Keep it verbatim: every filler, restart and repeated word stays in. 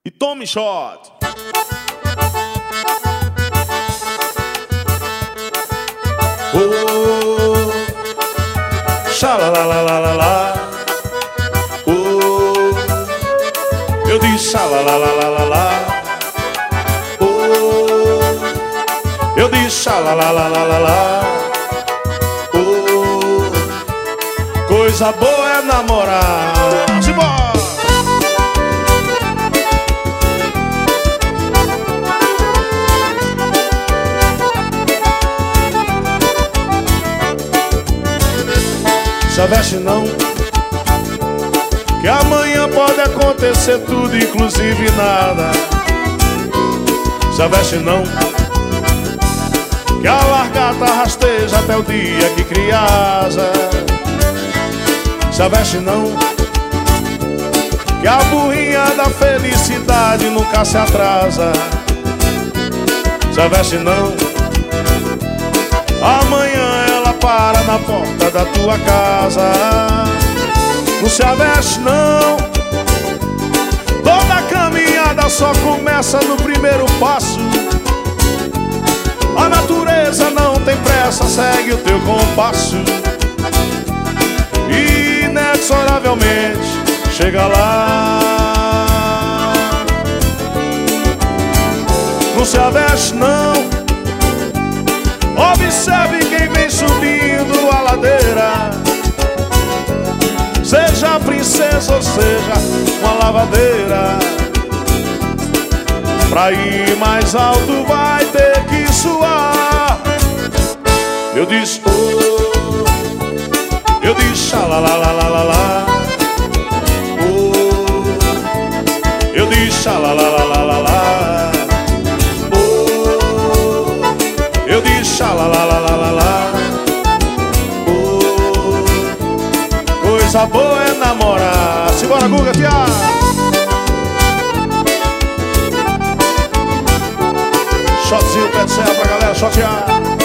E tome shot. Oh, xalalalalala. Oh, eu disse xalalalalala. Oh, eu disse xalalalalala. Oh, coisa boa é namorar. Simbora! Já veste não, que amanhã pode acontecer tudo, inclusive nada. Já veste não, que a largata rasteja até o dia que cria asa. Já veste não, que a burrinha da felicidade nunca se atrasa. Já veste não, amanhã ela para na porta da tua casa. Não se aveste não, toda caminhada só começa no primeiro passo. A natureza não tem pressa, segue o teu compasso. E inexoravelmente chega lá. Não se aveste não, observe quem vem subindo a ladeira. Seja princesa ou seja uma lavadeira, pra ir mais alto vai ter que suar. Eu disse oh, eu disse xalalalalala. Oh, eu disse xalalalalala. Eu disse xalalalalala. Oh, coisa boa é namorar. Simbora, Guga, tia. Shotzinho, pé de serra pra galera, shotear.